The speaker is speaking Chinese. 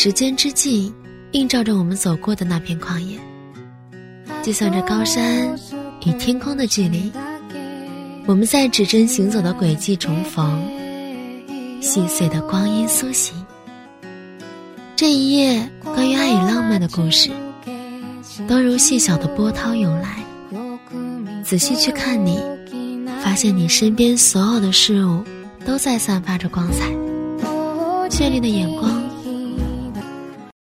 时间之镜映照着我们走过的那片旷野，计算着高山与天空的距离，我们在指针行走的轨迹重逢，细碎的光阴苏醒。这一页关于爱与浪漫的故事，都如细小的波涛涌来。仔细去看你，发现你身边所有的事物都在散发着光彩，绚丽的眼光